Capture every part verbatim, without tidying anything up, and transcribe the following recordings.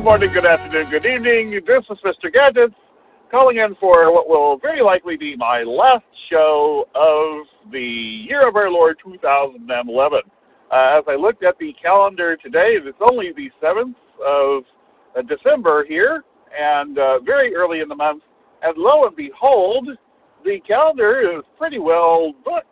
morning, good afternoon, good evening. This is Mister Gadgets calling in for what will very likely be my last show of the year of our Lord two thousand eleven. Uh, as I looked at the calendar today, it's only the seventh of uh, December here, and uh, very early in the month. And lo and behold, the calendar is pretty well booked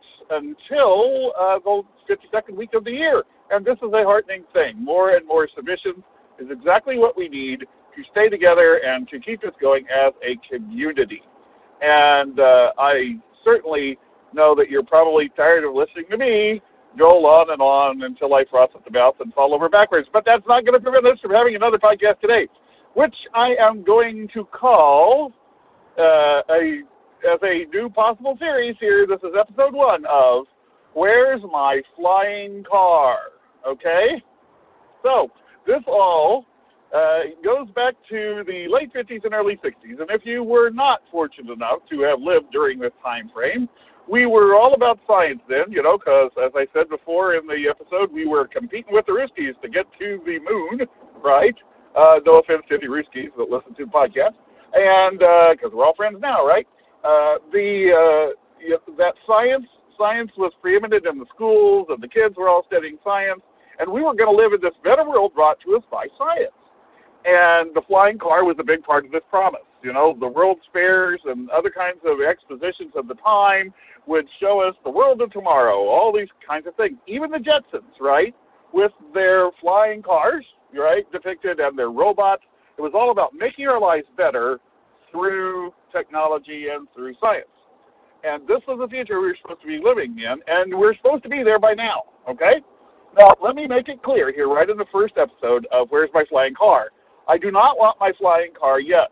until uh, the fifty-second week of the year. And this is a heartening thing. More and more submissions is exactly what we need to stay together and to keep us going as a community. And uh, I certainly know that you're probably tired of listening to me go on and on until I froth at the mouth and fall over backwards. But that's not going to prevent us from having another podcast today, which I am going to call uh, a as a new possible series here. This is episode one of Where's My Flying Car? Okay? So, this all uh, goes back to the late fifties and early sixties. And if you were not fortunate enough to have lived during this time frame, we were all about science then, you know, because as I said before in the episode, we were competing with the Ruskies to get to the moon, right? Uh, no offense to any Ruskies that listen to the podcast. And because uh, we're all friends now, right? Uh, the uh, that science science was preeminent in the schools, and the kids were all studying science, and we were going to live in this better world brought to us by science. And the flying car was a big part of this promise. You know, the World's Fairs and other kinds of expositions of the time would show us the world of tomorrow, all these kinds of things. Even the Jetsons, right, with their flying cars, right, depicted, and their robots. It was all about making our lives better through technology and through science. And this is the future we're supposed to be living in, and we're supposed to be there by now, okay? Now, let me make it clear here right in the first episode of Where's My Flying Car? I do not want my flying car yet,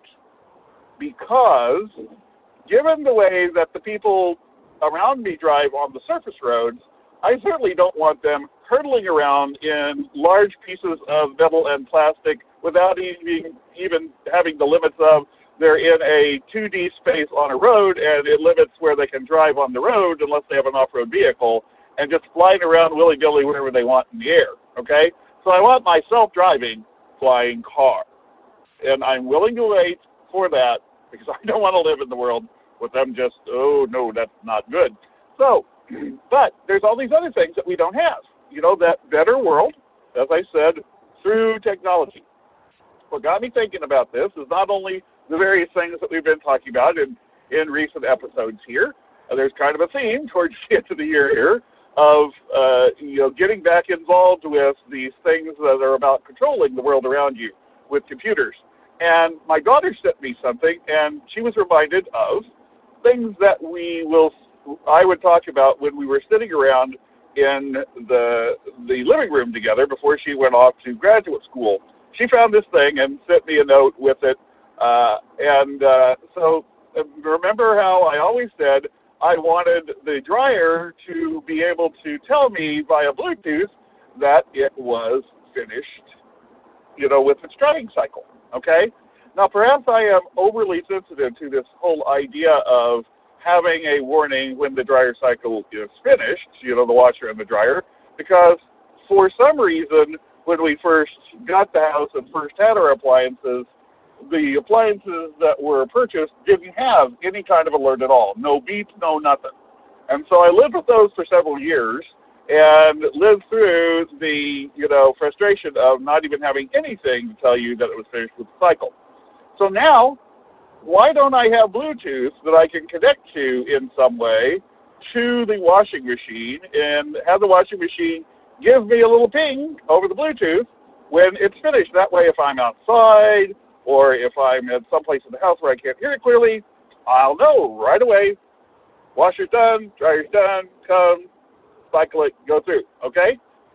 because given the way that the people around me drive on the surface roads, I certainly don't want them hurtling around in large pieces of metal and plastic without even, even having the limits of they're in a two D space on a road, and it limits where they can drive on the road unless they have an off-road vehicle, and just flying around willy-nilly wherever they want in the air, okay? So I want my self-driving flying car, and I'm willing to wait for that because I don't want to live in the world with them just, oh, no, that's not good. So, but there's all these other things that we don't have. You know, that better world, as I said, through technology. What got me thinking about this is not only the various things that we've been talking about in, in recent episodes here. Uh, there's kind of a theme towards the end of the year here of, uh, you know, getting back involved with these things that are about controlling the world around you with computers. And my daughter sent me something, and she was reminded of things that we will, I would talk about when we were sitting around in the the living room together before she went off to graduate school. She found this thing and sent me a note with it. Uh, and uh, so remember how I always said I wanted the dryer to be able to tell me via Bluetooth that it was finished, you know, with its drying cycle, okay? Now, perhaps I am overly sensitive to this whole idea of having a warning when the dryer cycle is finished, you know, the washer and the dryer, because for some reason, when we first got the house and first had our appliances, the appliances that were purchased didn't have any kind of alert at all. No beep, no nothing. And so I lived with those for several years and lived through the, you know, frustration of not even having anything to tell you that it was finished with the cycle. So now, why don't I have Bluetooth that I can connect to in some way to the washing machine and have the washing machine give me a little ping over the Bluetooth when it's finished? That way, if I'm outside or if I'm at some place in the house where I can't hear it clearly, I'll know right away, washer's done, dryer's done, come, cycle it, go through, okay?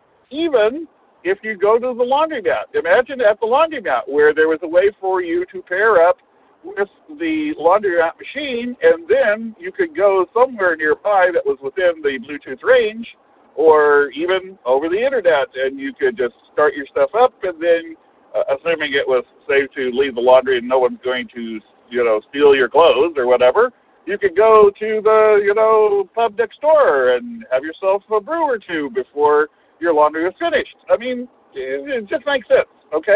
Even if you go to the laundromat, imagine at the laundromat where there was a way for you to pair up with the laundromat machine, and then you could go somewhere nearby that was within the Bluetooth range, or even over the internet, and you could just start your stuff up, and then uh, assuming it was safe to leave the laundry and no one's going to, you know, steal your clothes or whatever, you could go to the, you know, pub next door and have yourself a brew or two before your laundry is finished. I mean, it, it just makes sense, okay?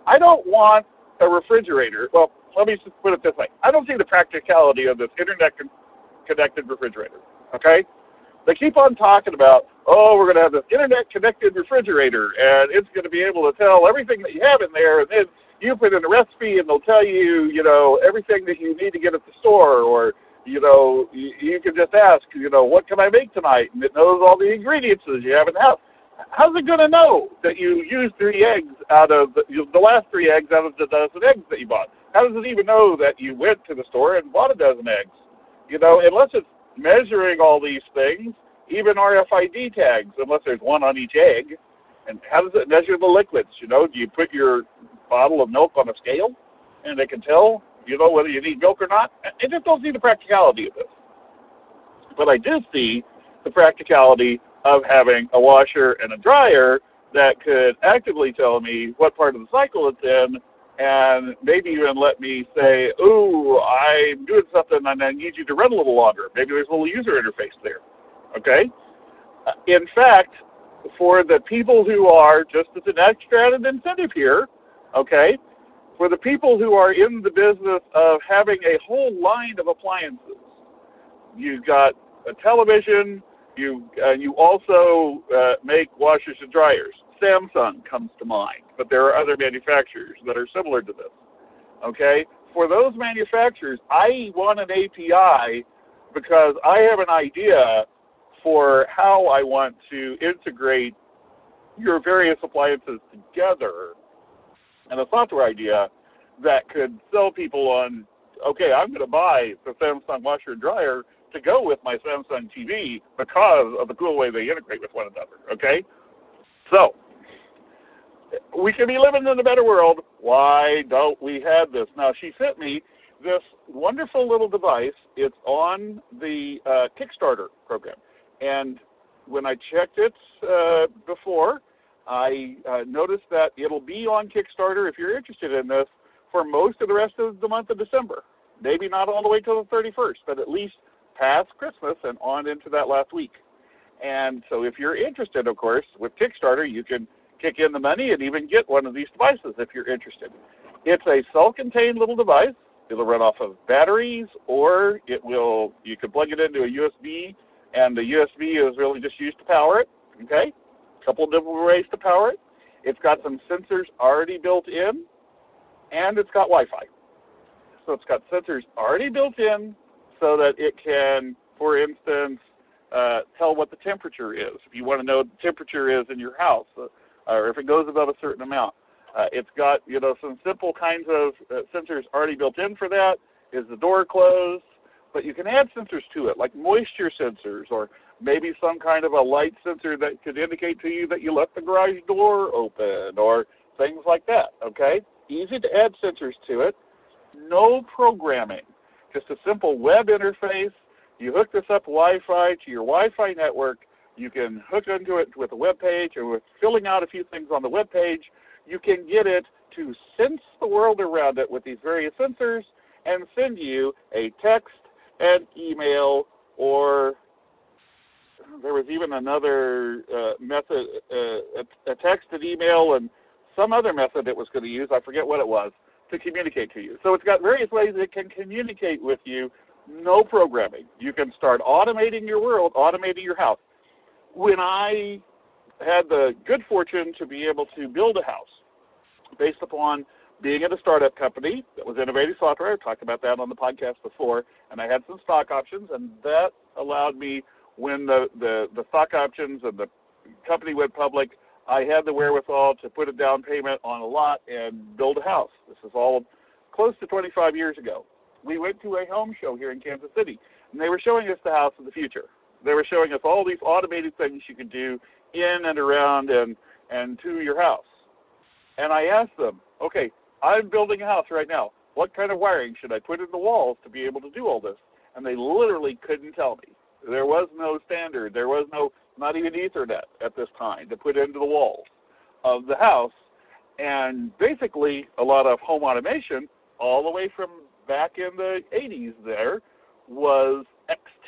I don't want a refrigerator. Well, let me just put it this way. I don't see the practicality of this internet-connected refrigerator, okay? They keep on talking about, oh, we're going to have this internet-connected refrigerator, and it's going to be able to tell everything that you have in there, and then you put in a recipe, and they'll tell you, you know, everything that you need to get at the store, or, you know, you, you can just ask, you know, what can I make tonight? And it knows all the ingredients that you have in the house. How's it going to know that you used three eggs out of the, the last three eggs out of the dozen eggs that you bought? How does it even know that you went to the store and bought a dozen eggs? You know, unless it's measuring all these things, even R F I D tags, unless there's one on each egg. And how does it measure the liquids? You know, do you put your bottle of milk on a scale and it can tell, you know, whether you need milk or not? I just don't see the practicality of this. But I do see the practicality of having a washer and a dryer that could actively tell me what part of the cycle it's in, and maybe even let me say, ooh, I'm doing something and I need you to run a little longer. Maybe there's a little user interface there, okay? In fact, for the people who are, just as an extra added incentive here, okay, for the people who are in the business of having a whole line of appliances, you've got a television, you uh, you also uh, make washers and dryers. Samsung comes to mind, but there are other manufacturers that are similar to this. Okay? For those manufacturers, I want an A P I because I have an idea for how I want to integrate your various appliances together, and a software idea that could sell people on, okay, I'm going to buy the Samsung washer and dryer to go with my Samsung T V because of the cool way they integrate with one another, okay? So, we can be living in a better world. Why don't we have this? Now, she sent me this wonderful little device. It's on the uh, Kickstarter program. And when I checked it uh, before, I uh, noticed that it'll be on Kickstarter, if you're interested in this, for most of the rest of the month of December. Maybe not all the way till the thirty-first, but at least past Christmas and on into that last week. And so if you're interested, of course, with Kickstarter, you can kick in the money and even get one of these devices if you're interested. It's a self-contained little device. It'll run off of batteries, or it will, you can plug it into a U S B, and the U S B is really just used to power it, okay? A couple of different ways to power it. It's got some sensors already built in, and it's got Wi-Fi. So it's got sensors already built in so that it can, for instance, uh, tell what the temperature is. If you want to know what the temperature is in your house, uh, or if it goes above a certain amount. Uh, it's got, you know, some simple kinds of uh, sensors already built in for that. Is the door closed? But you can add sensors to it, like moisture sensors, or maybe some kind of a light sensor that could indicate to you that you left the garage door open, or things like that, okay? Easy to add sensors to it. No programming. Just a simple web interface. You hook this up Wi-Fi to your Wi-Fi network. You can hook into it with a web page, or with filling out a few things on the web page. You can get it to sense the world around it with these various sensors and send you a text, an email, or there was even another uh, method, uh, a, a text, an email, and some other method it was going to use, I forget what it was, to communicate to you. So it's got various ways it can communicate with you, no programming. You can start automating your world, automating your house. When I had the good fortune to be able to build a house based upon being at a startup company that was Innovative Software, I talked about that on the podcast before, and I had some stock options, and that allowed me, when the, the, the stock options and the company went public, I had the wherewithal to put a down payment on a lot and build a house. This is all close to twenty-five years ago. We went to a home show here in Kansas City, and they were showing us the house of the future. They were showing us all these automated things you could do in and around and, and to your house. And I asked them, okay, I'm building a house right now. What kind of wiring should I put in the walls to be able to do all this? And they literally couldn't tell me. There was no standard. There was no, not even Ethernet at this time to put into the walls of the house. And basically, a lot of home automation, all the way from back in the eighties there, was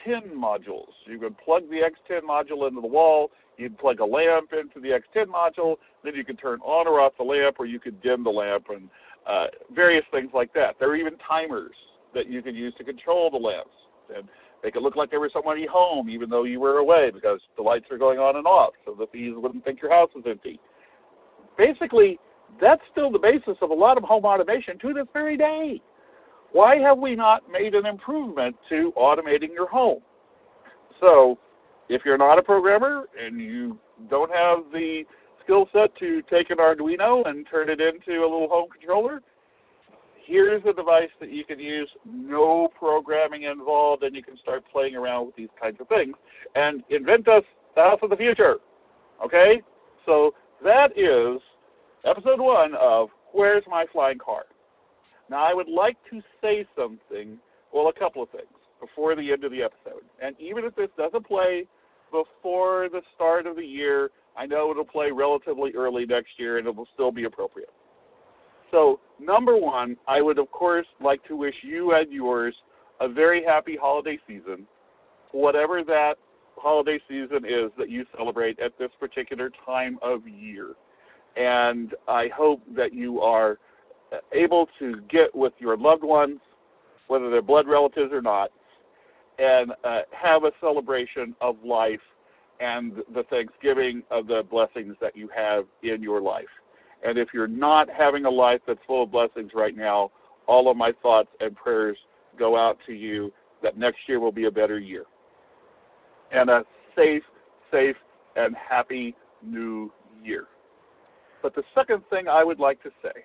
ten modules. You could plug the X ten module into the wall, you'd plug a lamp into the X ten module, then you could turn on or off the lamp, or you could dim the lamp, and uh, various things like that. There are even timers that you can use to control the lamps and make it look like there was somebody home even though you were away, because the lights are going on and off so that these wouldn't think your house was empty. Basically, that's still the basis of a lot of home automation to this very day. Why have we not made an improvement to automating your home? So if you're not a programmer and you don't have the skill set to take an Arduino and turn it into a little home controller, here's a device that you can use, no programming involved, and you can start playing around with these kinds of things and invent us the house of the future. Okay? So that is episode one of Where's My Flying Car? Now, I would like to say something, well, a couple of things, before the end of the episode. And even if this doesn't play before the start of the year, I know it'll play relatively early next year, and it will still be appropriate. So, number one, I would, of course, like to wish you and yours a very happy holiday season, whatever that holiday season is that you celebrate at this particular time of year. And I hope that you are able to get with your loved ones, whether they're blood relatives or not, and uh, have a celebration of life and the thanksgiving of the blessings that you have in your life. And if you're not having a life that's full of blessings right now, all of my thoughts and prayers go out to you that next year will be a better year. And a safe, safe, and happy new year. But the second thing I would like to say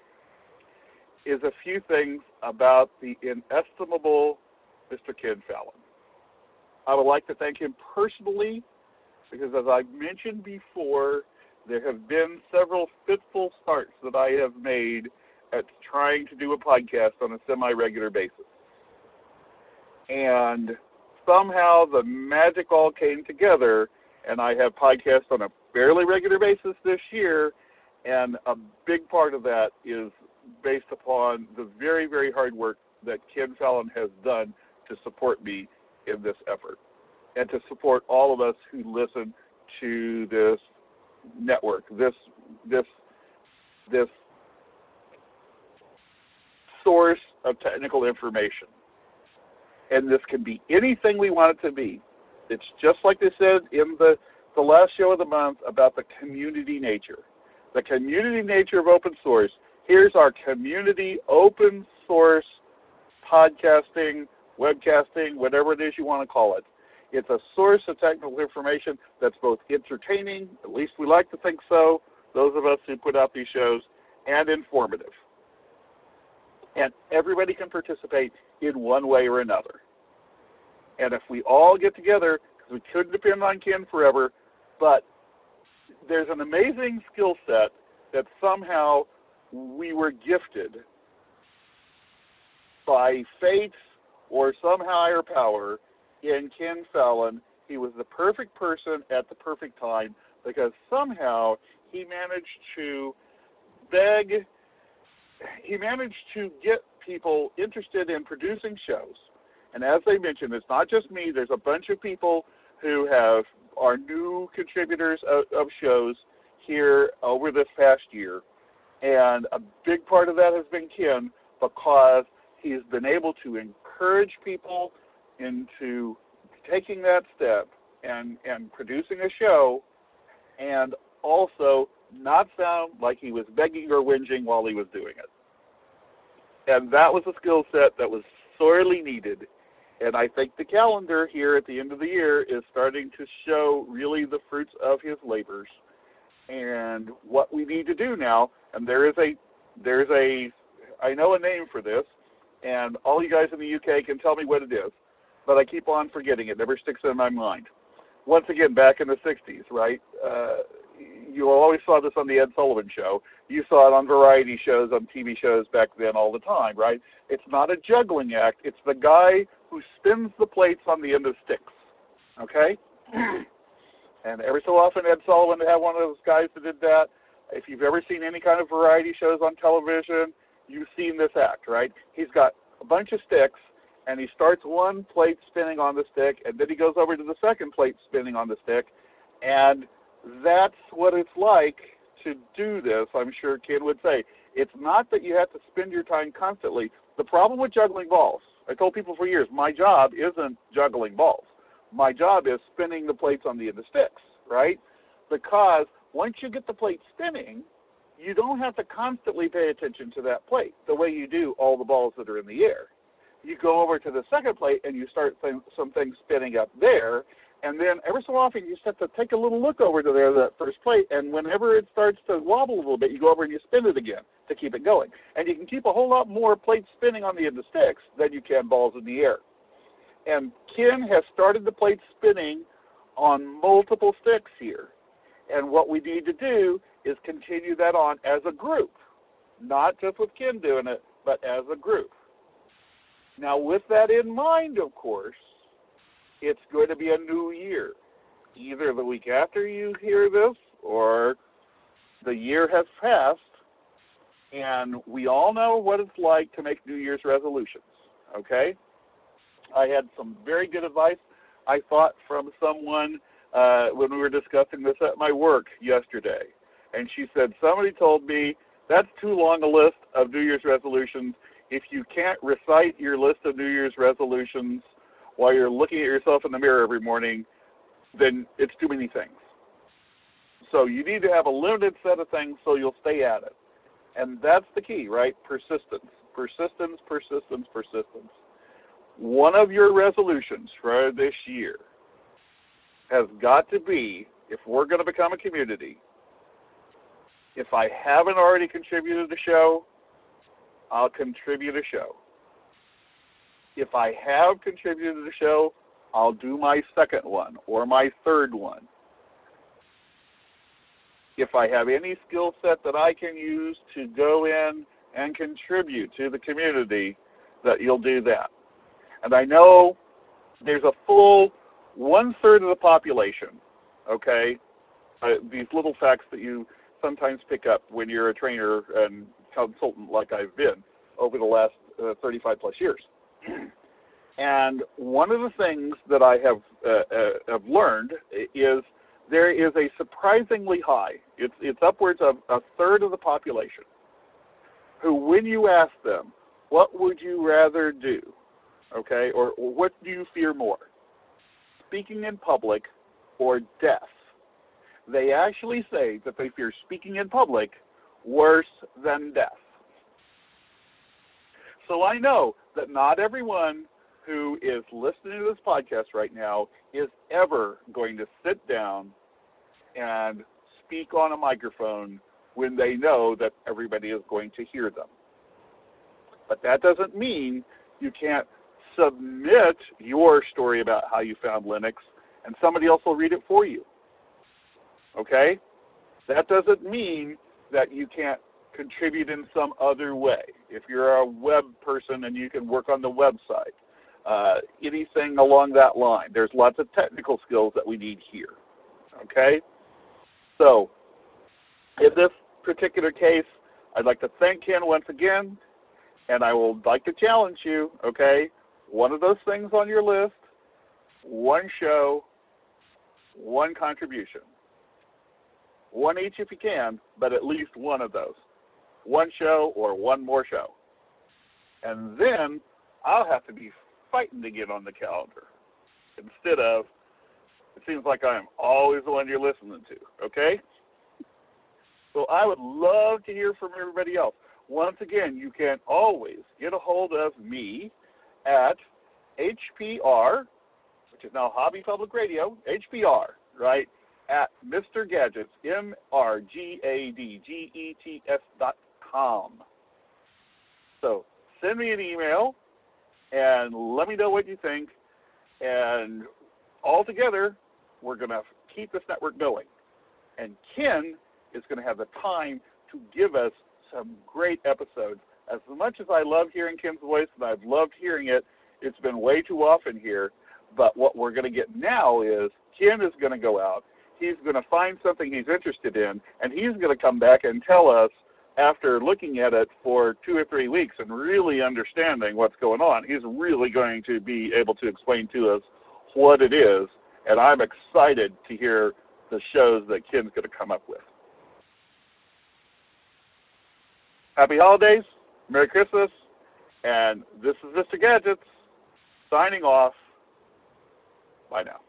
is a few things about the inestimable Mister Ken Fallon. I would like to thank him personally because, as I mentioned before, there have been several fitful starts that I have made at trying to do a podcast on a semi-regular basis. And somehow the magic all came together, and I have podcasts on a fairly regular basis this year, and a big part of that is based upon the very, very hard work that Ken Fallon has done to support me in this effort and to support all of us who listen to this network, this this this source of technical information. And this can be anything we want it to be. It's just like they said in the, the last show of the month about the community nature. The community nature of open source. Here's our community open source podcasting, webcasting, whatever it is you want to call it. It's a source of technical information that's both entertaining, at least we like to think so, those of us who put out these shows, and informative. And everybody can participate in one way or another. And if we all get together, because we couldn't depend on Ken forever, but there's an amazing skill set that somehow we were gifted by fate or some higher power in Ken Fallon. He was the perfect person at the perfect time because somehow he managed to beg, he managed to get people interested in producing shows. And as they mentioned, it's not just me. There's a bunch of people who have are new contributors of, of shows here over this past year. And a big part of that has been Ken because he's been able to encourage people into taking that step and, and producing a show and also not sound like he was begging or whinging while he was doing it. And that was a skill set that was sorely needed. And I think the calendar here at the end of the year is starting to show really the fruits of his labors and what we need to do now. And there is a, there's a, I know a name for this, and all you guys in the U K can tell me what it is, but I keep on forgetting it. It never sticks in my mind. Once again, back in the sixties, right? Uh, you always saw this on the Ed Sullivan Show. You saw it on variety shows, on T V shows back then all the time, right? It's not a juggling act. It's the guy who spins the plates on the end of sticks, okay? And every so often, Ed Sullivan had one of those guys that did that. If you've ever seen any kind of variety shows on television, you've seen this act, right? He's got a bunch of sticks, and he starts one plate spinning on the stick, and then he goes over to the second plate spinning on the stick, and that's what it's like to do this, I'm sure Ken would say. It's not that you have to spend your time constantly. The problem with juggling balls, I told people for years, my job isn't juggling balls. My job is spinning the plates on the end of sticks, right? Because once you get the plate spinning, you don't have to constantly pay attention to that plate the way you do all the balls that are in the air. You go over to the second plate and you start th- some things spinning up there, and then every so often you just have to take a little look over to there, that first plate, and whenever it starts to wobble a little bit, you go over and you spin it again to keep it going. And you can keep a whole lot more plates spinning on the end of sticks than you can balls in the air. And Ken has started the plate spinning on multiple sticks here. And what we need to do is continue that on as a group, not just with Ken doing it, but as a group. Now, with that in mind, of course, it's going to be a new year. Either the week after you hear this or the year has passed, and we all know what it's like to make New Year's resolutions, okay? I had some very good advice, I thought, from someone uh, when we were discussing this at my work yesterday. And she said, somebody told me, that's too long a list of New Year's resolutions. If you can't recite your list of New Year's resolutions while you're looking at yourself in the mirror every morning, then it's too many things. So you need to have a limited set of things so you'll stay at it. And that's the key, right? Persistence. Persistence, persistence, persistence. One of your resolutions for this year has got to be, if we're going to become a community, if I haven't already contributed a show, I'll contribute a show. If I have contributed a show, I'll do my second one or my third one. If I have any skill set that I can use to go in and contribute to the community, that you'll do that. And I know there's a full one-third of the population, okay, uh, these little facts that you sometimes pick up when you're a trainer and consultant like I've been over the last uh, thirty-five plus years. And one of the things that I have uh, uh, have learned is there is a surprisingly high, it's, it's upwards of a third of the population, who when you ask them, what would you rather do, okay, or, or what do you fear more, speaking in public or death? They actually say that they fear speaking in public worse than death. So I know that not everyone who is listening to this podcast right now is ever going to sit down and speak on a microphone when they know that everybody is going to hear them. But that doesn't mean you can't submit your story about how you found Linux and somebody else will read it for you. Okay? That doesn't mean that you can't contribute in some other way. If you're a web person and you can work on the website, uh, anything along that line. There's lots of technical skills that we need here. Okay? So, in this particular case, I'd like to thank Ken once again, and I would like to challenge you, okay? One of those things on your list, one show, one contribution. One each if you can, but at least one of those. One show or one more show. And then I'll have to be fighting to get on the calendar instead of, it seems like I am always the one you're listening to, okay? So I would love to hear from everybody else. Once again, you can always get a hold of me at H P R, which is now Hobby Public Radio, H P R, right, at Mister Gadgets, M R G A D G E T S dot com. So send me an email and let me know what you think. And all together, we're going to keep this network going. And Ken is going to have the time to give us some great episodes. As much as I love hearing Ken's voice, and I've loved hearing it, it's been way too often here. But what we're going to get now is Ken is going to go out. He's going to find something he's interested in, and he's going to come back and tell us after looking at it for two or three weeks and really understanding what's going on, he's really going to be able to explain to us what it is, and I'm excited to hear the shows that Ken's going to come up with. Happy holidays, Merry Christmas, and this is Mister Gadgets, signing off. Bye now.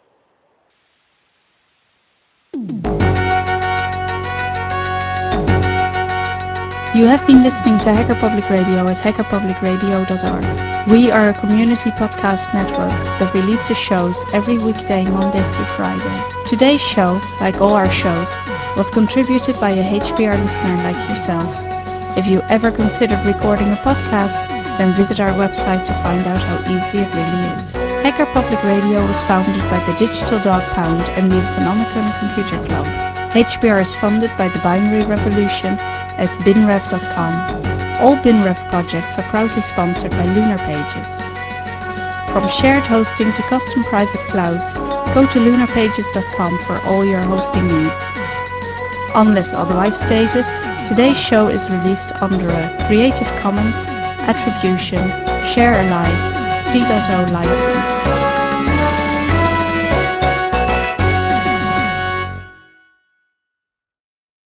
You have been listening to Hacker Public Radio at hacker public radio dot org. We are a community podcast network that releases shows every weekday, Monday through Friday. Today's show, like all our shows, was contributed by a H P R listener like yourself. If you ever considered recording a podcast, then visit our website to find out how easy it really is. Hacker Public Radio was founded by the Digital Dog Pound and the Infonomicon Computer Club. H P R is funded by the Binary Revolution at bin rev dot com. All BinRev projects are proudly sponsored by Lunar Pages. From shared hosting to custom private clouds, go to lunar pages dot com for all your hosting needs. Unless otherwise stated, today's show is released under a Creative Commons Attribution Share Alike three point oh license.